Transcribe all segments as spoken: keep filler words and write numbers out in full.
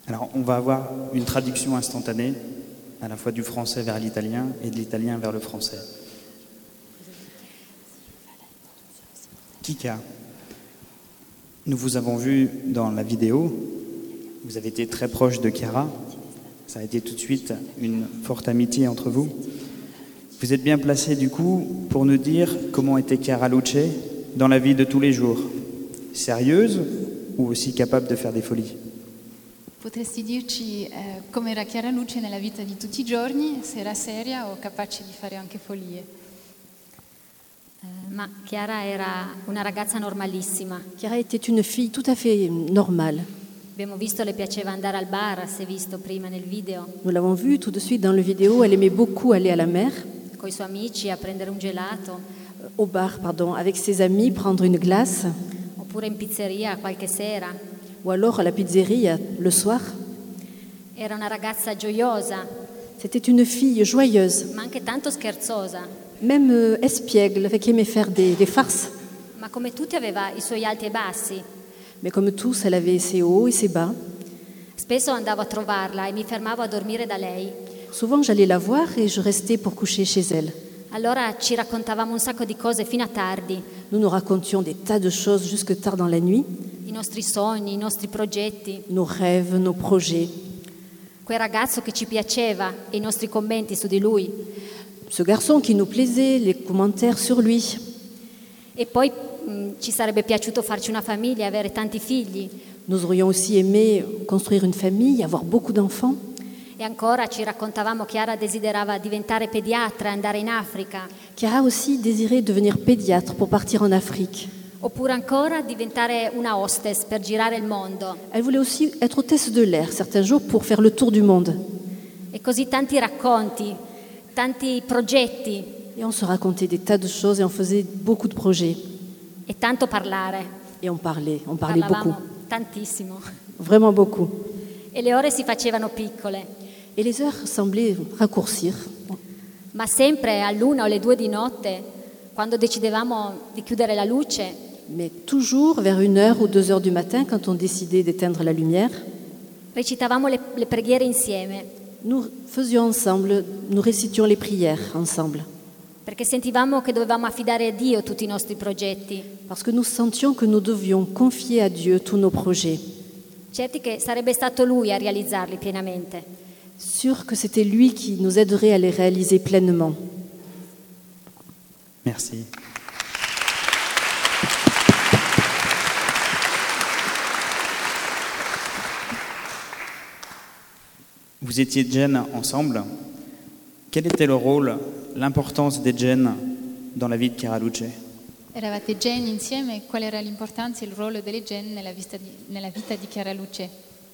Alors, on va avoir une traduction instantanée, à la fois du français vers l'italien et de l'italien vers le français. Kika, nous vous avons vu dans la vidéo, vous avez été très proche de Chiara, ça a été tout de suite une forte amitié entre vous. Vous êtes bien placé du coup pour nous dire comment était Chiara Luce dans la vie de tous les jours, sérieuse ou aussi capable de faire des folies? Potresti dirci eh, come era Chiara Luce nella vita di tutti i giorni, se era seria o capace di fare anche follie? Eh, ma Chiara era una ragazza normalissima. Chiara était une fille tout à fait normale. Abbiamo visto le piaceva andare al bar, si è visto prima nel video. Nous l'avons vu tout de suite dans le vidéo, elle aimait beaucoup aller à la mer. Con i suoi amici a prendere un gelato. Au bar, pardon, avec ses amis, prendre une glace. Oppure in pizzeria qualche sera. Ou alors à la pizzeria le soir. Era una ragazza gioiosa. C'était une fille joyeuse. Ma anche tanto scherzosa. Même euh, espiègle, qui aimait faire des, des farces. Ma come tutti aveva i suoi alti e bassi. Mais comme tous, elle avait ses hauts et ses bas. Spesso andavo a trovarla e mi fermavo a dormire da lei. Souvent j'allais la voir et je restais pour coucher chez elle. Allora ci raccontavamo un sacco di cose fino a tardi. Nous nous racontions des tas de choses jusque tard dans la nuit. I nostri sogni, i nostri progetti. Nos rêves, nos projets. Quel ragazzo che ci piaceva e i nostri commenti su di lui. Ce garçon qui nous plaisait, les commentaires sur lui. E poi mh, ci sarebbe piaciuto farci una famiglia, avere tanti figli. Nous aurions aussi aimé construire une famille, avoir beaucoup d'enfants. E ancora ci raccontavamo che Chiara desiderava diventare pediatra e andare in Africa. Chiara aussi désirait devenir pédiatre pour partir en Afrique. Oppure ancora diventare una hostess per girare il mondo. Elle voulait aussi être hôtesse de l'air certains jours pour faire le tour du monde. E così tanti racconti, tanti progetti. Et on se racontait des tas de choses et on faisait beaucoup de projets. E tanto parlare. Et on parlait, on parlait Parlavamo beaucoup. Tantissimo. Vraiment beaucoup. E le ore si facevano piccole. Et les heures semblaient raccourcir. Ma sempre all'una o alle due di notte, quando decidevamo di chiudere la luce, Mais toujours vers une heure ou deux heures du matin, quand on décidait d'éteindre la lumière, recitavamo le, le preghiere insieme, nous faisions ensemble, nous récitions les prières ensemble. perché sentivamo che dovevamo affidare a Dio tutti i nostri progetti, Parce que nous sentions que nous devions confier à Dieu tous nos projets. certi che sarebbe stato Lui a realizzarli pienamente. Sûr que c'était lui qui nous aiderait à les réaliser pleinement. Merci. Vous étiez Jen ensemble. Quel était le rôle, l'importance des Jen dans la vie de Chiara Luce? Eravate Jen insieme, qual era l'importanza e il ruolo delle Jen nella, vita di, nella vita di Chiara Luce?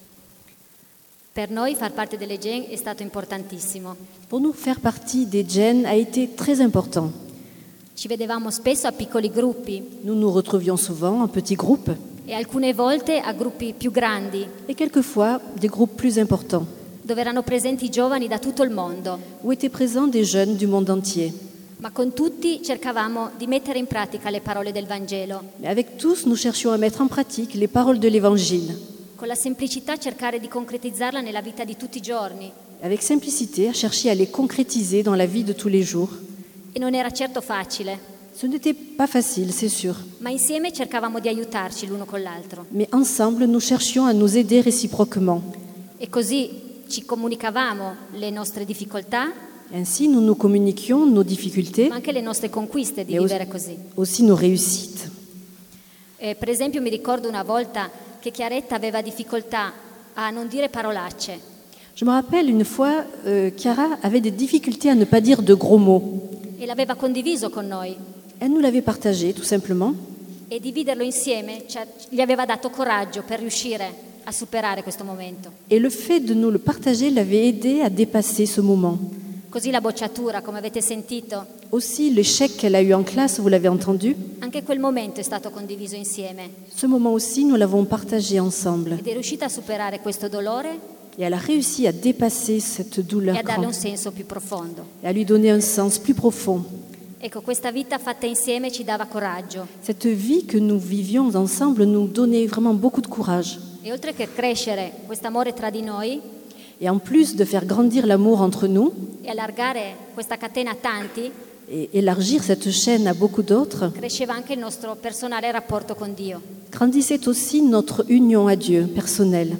Per noi far parte delle Gen è stato importantissimo. Pour nous, faire partie des Jen a été très important. Ci vedevamo spesso a piccoli gruppi Nous nous retrouvions souvent en petits groupes e alcune volte a gruppi più grandi, et quelquefois des groupes plus importants, dove erano presenti giovani da tutto il mondo. où étaient présents des jeunes du monde entier. Ma con tutti cercavamo di mettere in pratica le parole del Vangelo, Mais avec tous, nous cherchions à mettre en pratique les paroles de l'Évangile. con la semplicità cercare di concretizzarla nella vita di tutti i giorni. Avec simplicité, à chercher à les concrétiser dans la vie de tous les jours. E non era certo facile, Ce n'était pas facile, c'est sûr. ma insieme cercavamo di aiutarci l'uno con l'altro. Mais ensemble, nous cherchions à nous aider réciproquement. E così ci comunicavamo le nostre difficoltà, Ainsi, nous nous communiquions nos difficultés, ma anche le nostre conquiste di mais vivere aussi, così. aussi nos réussites. Eh, per esempio mi ricordo una volta che Chiaretta aveva difficoltà a non dire parolacce. Je me rappelle une fois, euh, Chiara avait des difficultés à ne pas dire de gros mots. E l'aveva condiviso con noi Elle nous l'avait partagé, tout simplement. e dividerlo insieme ci ha- gli aveva dato coraggio per riuscire a superare questo momento. Et le fait de nous le partager l'avait aidé à dépasser ce moment. Così la bocciatura, come avete sentito, Aussi, l'échec qu'elle a eu en classe, vous l'avez entendu, anche quel momento è stato condiviso insieme ce moment aussi, nous l'avons partagé ensemble. ed è riuscita a superare questo dolore Et elle a réussi à dépasser cette e douleur a darle un grande senso più profondo. et à lui donner un sens plus profond. Ecco, questa vita fatta insieme ci dava coraggio Cette vie que nous vivions ensemble nous donnait vraiment beaucoup de courage. E oltre che crescere quest'amore tra di noi Et en plus de faire grandir l'amour entre nous e allargare questa catena a tanti, et élargir cette chaîne à beaucoup d'autres, cresceva anche il nostro personale rapporto con Dio. grandissait aussi notre union à Dieu personnelle.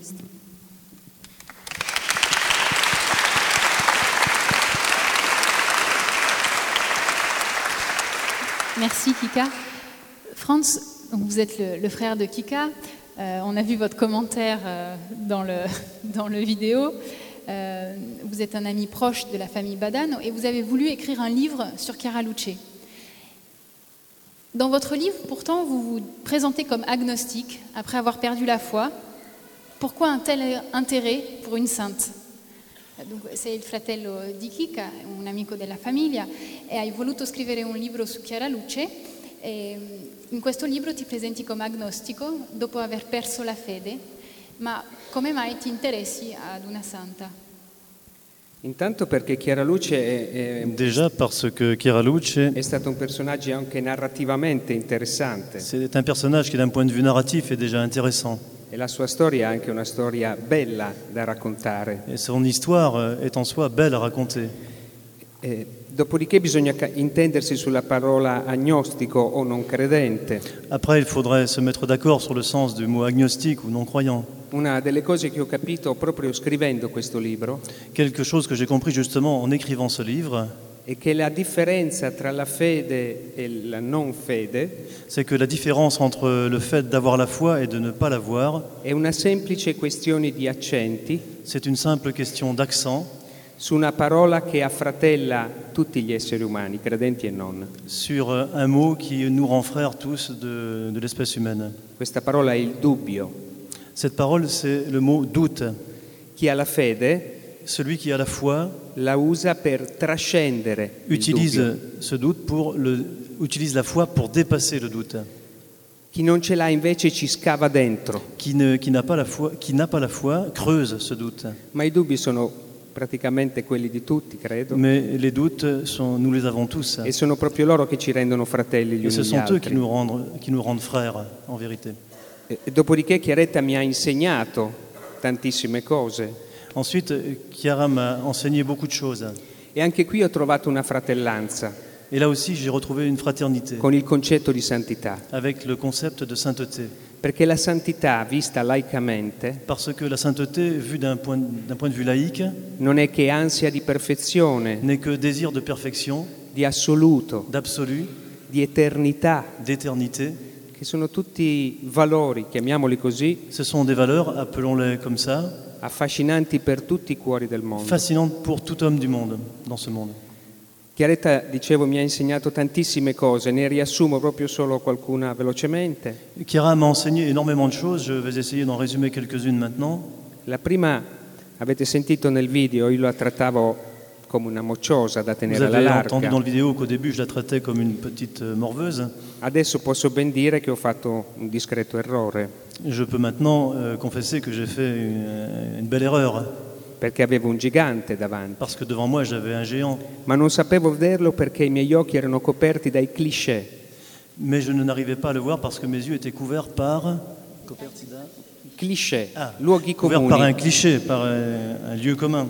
Merci Kika. Franz, donc vous êtes le, le frère de Kika. Euh, on a vu votre commentaire euh, dans, le, dans le vidéo. Euh, vous êtes un ami proche de la famille Badano et vous avez voulu écrire un livre sur Chiara Luce. Dans votre livre, pourtant, vous vous présentez comme agnostique après avoir perdu la foi. Pourquoi un tel intérêt pour une sainte? Dunque, sei il fratello di Kika, un amico della famiglia, e hai voluto scrivere un libro su Chiara Luce. E in questo libro ti presenti come agnostico dopo aver perso la fede, ma come mai ti interessi ad una santa? Intanto perché Chiara Luce è, è, Déjà parce que Chiara Luce, è stato un personaggio anche narrativamente interessante c'est un personnage qui d'un point de vue narratif est déjà intéressant. e la sua storia è anche una storia bella da raccontare. Et son histoire est en soi belle à raconter. Eh, dopodiché bisogna ca- intendersi sulla parola agnostico o non credente. Après, il faudrait se mettre d'accord sur le sens du mot agnostique ou non-croyant. Una delle cose che ho capito proprio scrivendo questo libro Quelque chose que j'ai compris justement en écrivant ce livre, è che la differenza tra la fede e la non fede c'est que la différence entre le fait d'avoir la foi et de ne pas l'avoir, è una semplice questione di accenti c'est une simple question d'accent su una parola che affratella tutti gli esseri umani, credenti e non. sur un mot qui nous rend frères tous de, de l'espèce humaine. Questa parola è il dubbio. Cette parole, c'est le mot doute. Chi ha la fede Celui qui a la foi la usa per trascendere il utilise dubbio. ce doute pour le, utilise la foi pour dépasser le doute. Chi non ce l'ha invece ci scava dentro. Qui, ne, qui n'a pas la foi, qui n'a pas la foi creuse ce doute. Ma i dubbi sono praticamente quelli di tutti, credo. Mais les doutes, sont, nous les avons tous. E sono proprio loro che ci rendono fratelli gli Et ce uni gli sont eux qui altri. nous rendent, qui nous rendent frères, en vérité. E e dopodiché Chiaretta mi ha insegnato tantissime cose. Ensuite, Chiara m'a enseigné beaucoup de choses. E anche qui ho trovato una fratellanza Et là aussi, j'ai retrouvé une fraternité con il concetto di santità. avec le concept de sainteté. Perché la santità, vista laicamente, Parce que la sainteté, vue d'un point, d'un point de vue laïque, non è che ansia di perfezione, n'est que désir de perfection, di assoluto, d'absolu, di eternità, d'éternité. che sono tutti valori, chiamiamoli così, Ce sont des valeurs, appelons-les comme ça, affascinanti per tutti i cuori del mondo. fascinantes pour tout homme du monde, dans ce monde. Chiaretta, dicevo, mi ha insegnato tantissime cose, ne riassumo proprio solo qualcuna velocemente. Chiara m'a enseigné énormément de choses, je vais essayer d'en résumer quelques-unes maintenant. La prima, avete sentito nel video, io la trattavo come una mocciosa da Vous tenere alla avez entendu larga. dans le vidéo qu'au début je la traitais comme une petite euh, morveuse. Adesso posso ben dire che ho fatto un discreto errore, Je peux maintenant euh, confesser que j'ai fait une, une belle erreur, perché avevo un gigante davanti, parce que devant moi j'avais un géant, ma non sapevo vederlo perché i miei occhi erano coperti dai cliché. mais je n'arrivais pas à le voir parce que mes yeux étaient couverts par, Cliché, Ah, luoghi couverts par un comuni. cliché, par un, un lieu commun.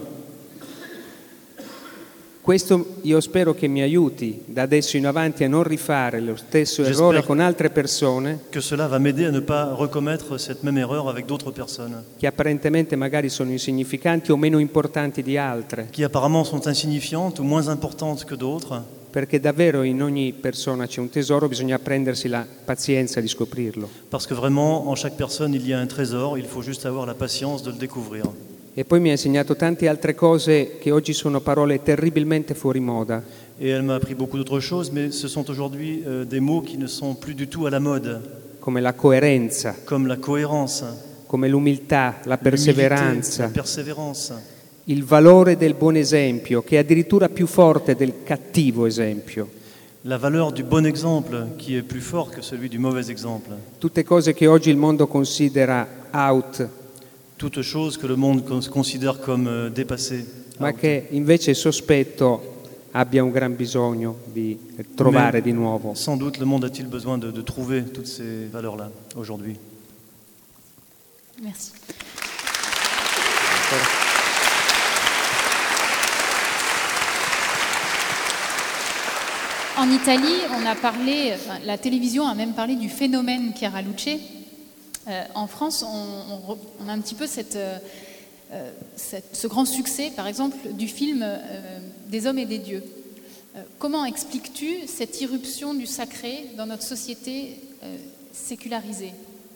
Questo io spero che mi aiuti da adesso in avanti a non rifare lo stesso J'espère- errore con altre persone Que cela va m'aider à ne pas recommettre cette même erreur avec d'autres personnes, che apparentemente magari sono insignificanti o meno importanti di altre, qui apparemment sont insignifiantes ou moins importantes que d'autres, perché davvero in ogni persona c'è un tesoro, bisogna prendersi la pazienza di scoprirlo. parce que vraiment en chaque personne il y a un trésor, il faut juste avoir la patience de le découvrir. E poi mi ha insegnato tante altre cose che oggi sono parole terribilmente fuori moda, Et elle m'a appris beaucoup d'autres choses, mais ce sont aujourd'hui euh, des mots qui ne sont plus du tout à la mode, come la coerenza, comme la cohérence, come l'umiltà, la l'humilité, perseveranza, la persévérance, il valore del buon esempio, che è addirittura più forte del cattivo esempio. la valeur du bon exemple qui est plus fort que celui du mauvais exemple. Tutte cose che oggi il mondo considera out, Toutes choses que le monde cons- considère comme euh, dépassées. ma che invece sospetto abbia un gran bisogno di trovare Mais di nuovo. Sans doute le monde a-t-il besoin de, de trouver toutes ces valeurs-là aujourd'hui. Merci. En Italie, on a parlé, enfin, la télévision a même parlé du phénomène Chiara Luce. Euh, en France, on, on, on a un petit peu cette, euh, cette, ce grand succès, par exemple, du film euh, Des hommes et des dieux. Euh, comment expliques-tu cette irruption du sacré dans notre société euh, sécularisée?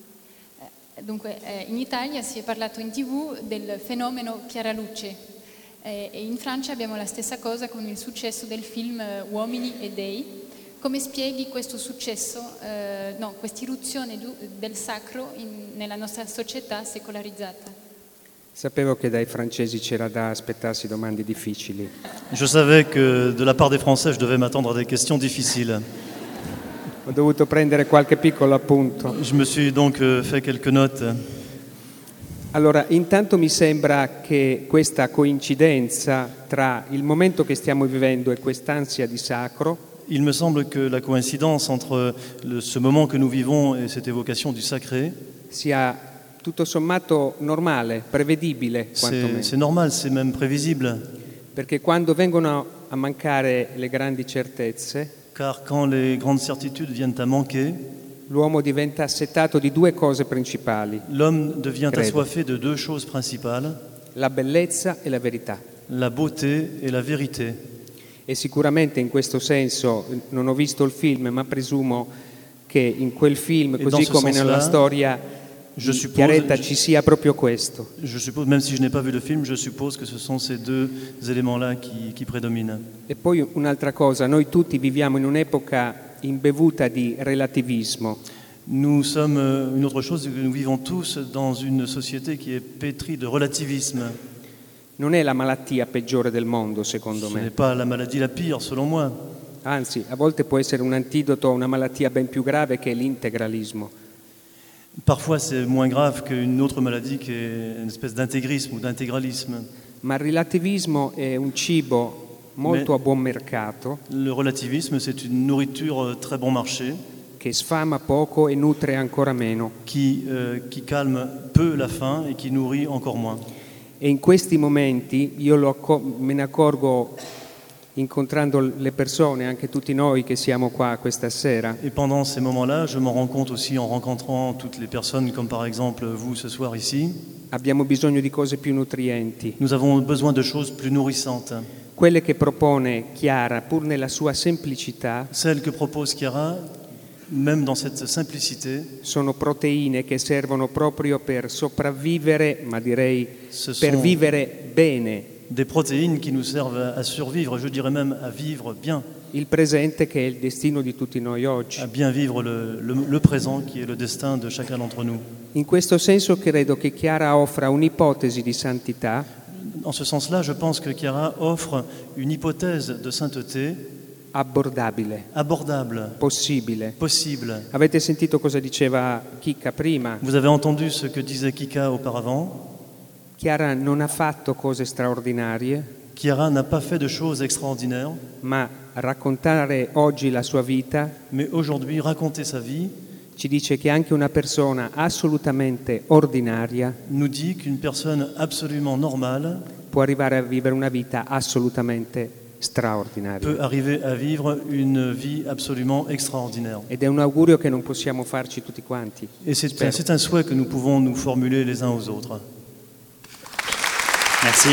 Dunque, eh, in Italia si è parlato in tivù del fenomeno Chiara Luce eh, e in Francia abbiamo la stessa cosa con il successo del film eh, Uomini e Dei. Come spieghi questo successo, eh, no, questa irruzione du, del sacro in, nella nostra società secolarizzata? Sapevo che dai francesi c'era da aspettarsi domande difficili. Je savais que de la part des Français, je devais m'attendre à des questions difficiles. Ho dovuto prendere qualche piccolo appunto. Je me suis donc euh, fait quelques notes. Allora, intanto mi sembra che questa coincidenza tra il momento che stiamo vivendo e quest'ansia di sacro Il me semble que la coïncidence entre le, ce moment que nous vivons et cette évocation du sacré, sia tutto sommato normale, prevedibile quantomeno. c'est, c'est normal, c'est même prévisible. Perché quando vengono a mancare le grandi certezze, Car quand les grandes certitudes viennent à manquer, l'uomo diventa assetato di due cose principali, l'homme devient Credo. assoiffé de deux choses principales, la bellezza e la verità. la beauté et la vérité. E sicuramente in questo senso, non ho visto il film, ma presumo che in quel film, E così dans ce come nella sens-là, storia je di suppose- Chiaretta, ci sia proprio questo. Je suppose, même si je n'ai pas vu le film, je suppose que ce sont ces deux éléments-là qui, qui prédominent. E poi un'altra cosa, noi tutti viviamo in un'epoca imbevuta di relativismo. Nous sommes, euh, une autre chose, c'est que nous vivons tous dans une société qui est pétrie de relativisme. Non è la malattia peggiore del mondo, secondo Ce n'est me. pas la maladie la pire, selon moi. Anzi, a volte può essere un antidoto a una malattia ben più grave che è l'integralismo. Parfois, c'est moins grave qu'une autre maladie qui est une espèce d'intégrisme ou d'intégralisme. Ma il relativismo è un cibo molto Me- a buon mercato, Le relativisme, c'est une nourriture euh, très bon marché che sfama poco e nutre ancora meno. qui, euh, qui calme peu la faim et qui nourrit encore moins. E in questi momenti io lo acco- me ne accorgo incontrando le persone, anche tutti noi che siamo qua questa sera, Et pendant ces moments-là, je m'en rends compte aussi en rencontrant toutes les personnes, comme par exemple vous ce soir ici. abbiamo bisogno di cose più nutrienti. Nous avons besoin de choses plus nourrissantes. Quelle che propone Chiara, pur nella sua semplicità, Celles que propose Chiara, même dans cette simplicité, sono proteine che servono proprio per sopravvivere, ma direi ce per sont vivere bene des protéines qui nous servent à survivre, je dirais même à vivre bien, il presente che è il destino di tutti noi oggi. à bien vivre le, le- le présent qui est le destin de chacun d'entre nous. In questo senso credo che Chiara offra un'ipotesi di santità En ce sens-là, je pense que Chiara offre une hypothèse de sainteté abbordabile, abordable, possibile. possible. Avete sentito cosa diceva Chicca prima? Vous avez entendu ce que disait Kika auparavant. Chiara non ha fatto cose straordinarie, Chiara n'a pas fait de choses extraordinaires, ma raccontare oggi la sua vita mais aujourd'hui, raconter sa vie ci dice che anche una persona assolutamente ordinaria nous dit qu'une personne absolument normale può arrivare a vivere una vita assolutamente straordinaria. peut arriver à vivre une vie absolument extraordinaire. Ed è un augurio che non possiamo farci tutti quanti. Et c'est Spero. c'est un souhait que nous pouvons nous formuler les uns aux autres. Merci.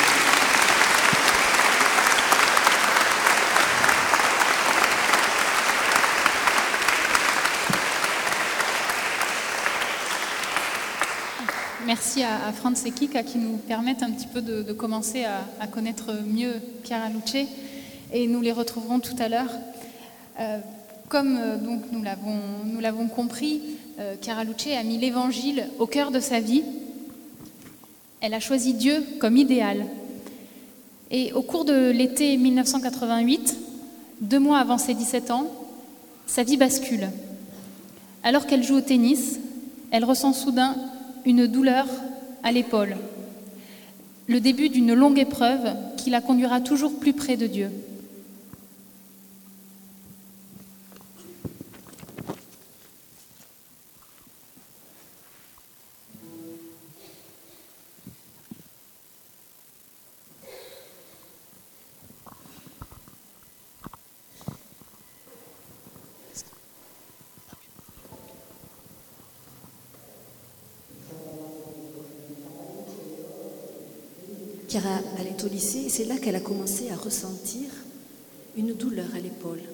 Merci à, à Franz et Kika qui nous permettent un petit peu de, de commencer à, à connaître mieux Chiara Luce et nous les retrouverons tout à l'heure. Euh, comme euh, donc nous l'avons nous l'avons compris, euh, Chiara Luce a mis l'Évangile au cœur de sa vie. Elle a choisi Dieu comme idéal. Et au cours de l'été mille neuf cent quatre-vingt-huit, deux mois avant ses dix-sept ans, sa vie bascule. Alors qu'elle joue au tennis, elle ressent soudain une douleur à l'épaule. Le début d'une longue épreuve qui la conduira toujours plus près de Dieu. Chiara allait au lycée et c'est là qu'elle a commencé à ressentir une douleur à l'épaule.